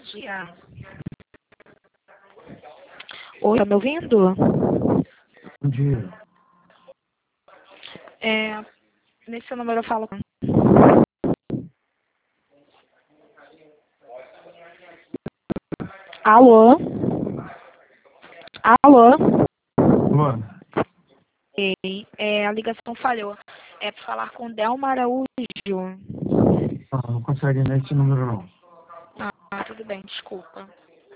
dia. Oi, tá me ouvindo? Bom dia. Nesse número eu falo. Alô? Alô? Alô? Ei, a ligação falhou. É para falar com Delma Araújo. Não consegue nesse número não. Tudo bem, desculpa.